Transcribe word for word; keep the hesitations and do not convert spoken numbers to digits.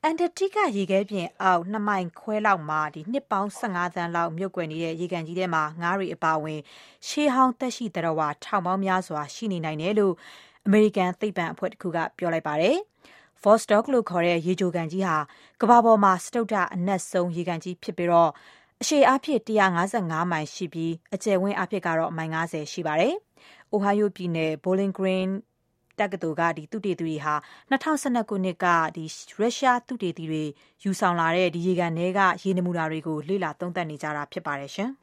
အန်တာတိကရေခဲပြင်အောက်နှစ်မိုင်ခွဲလောက်မှာနှစ်ပေါင်း၁၅သန်းလောက်မြုပ်ကွယ်နေတဲ့ရေကန်ကြီးထဲမှာငါးတွေအပါအဝင်ရှေးဟောင်းသက်ရှိသတ္တဝါထောင်ပေါင်းများစွာရှိနေနိုင်တယ်လို့အမေရိကန်သိပ္ပံအဖွဲ့တခုကပြောလိုက်ပါတယ်။ Vostok လို့ခေါ်တဲ့ရေချိုကန်ကြီးဟာကမ္ဘာပေါ်မှာစတုတ္ထအနက်ဆုံးရေကန်ကြီးဖြစ်ပြီးအရှည်အားဖြင့်၁၅၅မိုင်ရှိပြီးအကျယ်ဝန်းအားဖြင့်ကတော့မိုင်၅၀ရှိပါတယ်။ Ohio ပြည်နယ် Bowling Green တက္ကသိုလ်ကသုတေသီတွေဟာ၂၀၁၂ခုနှစ်ကရုရှားသုတေသီတွေယူဆောင်လာတဲ့ရေကန်ထဲကရေနမူနာတွေကိုလေ့လာသုံးသပ်နေကြတာဖြစ်ပါတယ်။